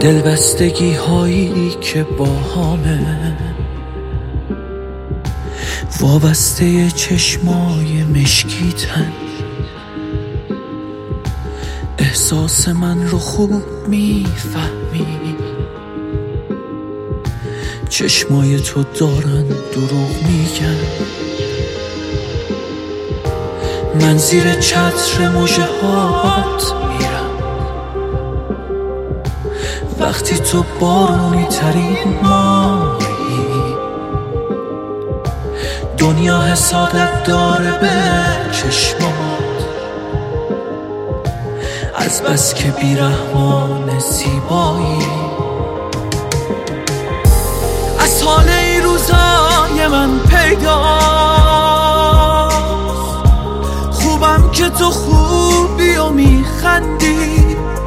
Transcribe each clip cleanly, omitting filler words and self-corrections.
دلبستگی هایی که با همه وابسته چشمای مشکیتن، احساس من رو خوب میفهمی، چشمای تو دارن دروغ میگن. من زیر چتر مژه هات میرم وقتی تو بارونی ترین ماهی، دنیا حسادت داره به چشمات از بس که بیرحمان زیبایی. از حال این روزای من پیداست، خوبم که تو خوبی و میخندی،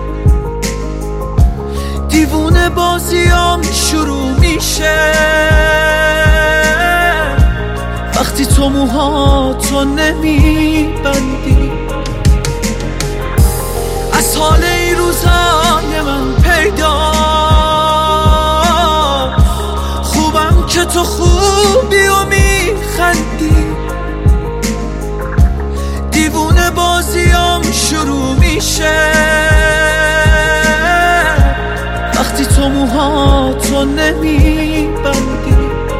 دیوونه بازیام شروع میشه وقتی تو موهاتو نمیبندی. از حال این روزای من پیداست، خوبم که تو خوبی و میخندی، دیوونه بازیام شروع میشه وقتی تو موهاتو نمیبندی.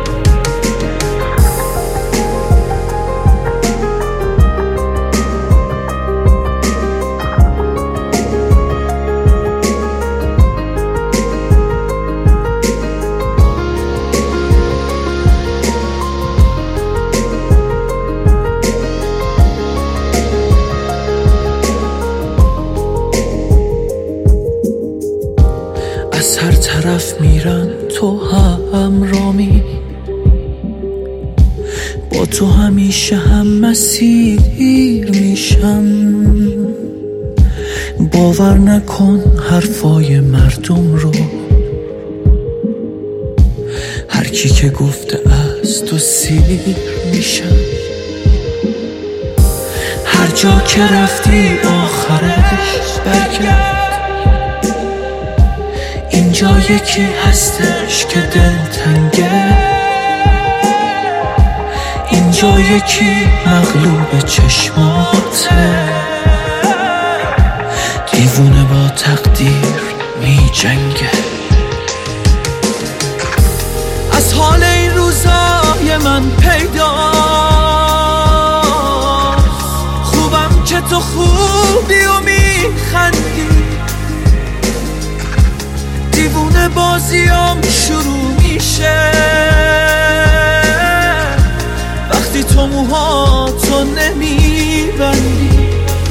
از هر طرف میرم تو همرامی، با تو همیشه هم مسیر میشم. باور نکن حرفای مردم رو، هر کی که گفته از تو سیر میشم. هر جا که رفتی آخرش برگرد، اینجا یکی هستش که دلتنگه، اینجا یکی مغلوب چشماته، دیوونه با تقدیر می جنگه. از حال این روزای من پیداست، خوبم که تو خوبی و میخندی، دیوونه بازیام شروع میشه وقتی تو موهاتو نمیبندی.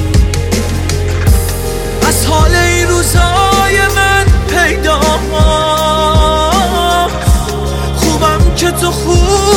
از حال این روزای من پیداست، خوبم که تو خوب